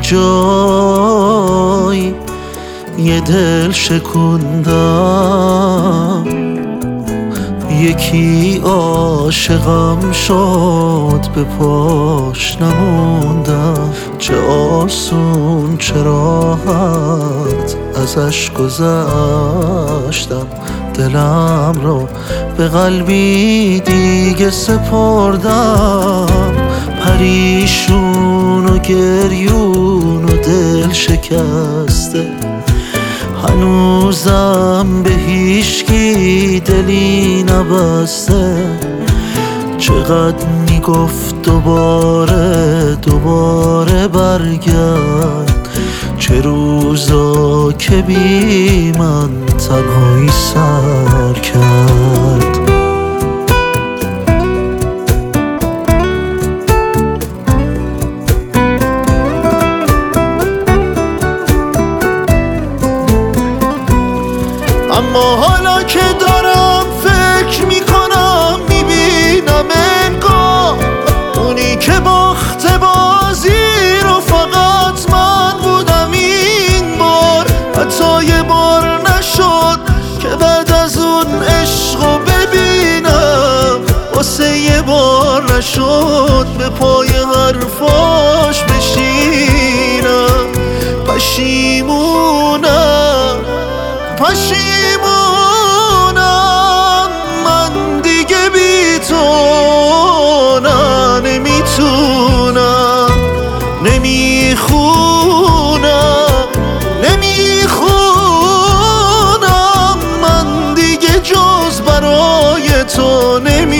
جای یه دل شکوندم، یکی عاشقم شد به پاش نموندم. چه آسون چه راحت ازش گذشتم، دلم رو به قلبی دیگه سپردم. پریشون و گریون و دل شکسته، هنوزم به هیچکی دلی نبسته. چقدر میگفت دوباره برگرد، چه روزا که بی من تنهایی سر کرد. اما حالا که دارم فکر میکنم، میبینم انگار اونی که باخت بازی رو فقط من بودم این بار. حتی یه بار نشد که بعد از اون عشقو ببینم، واسه یه بار نشد به پای حرفاش بشینم. پشیمونم من دیگه بی تو نمیتونم. نمیخونم من دیگه جز برای تو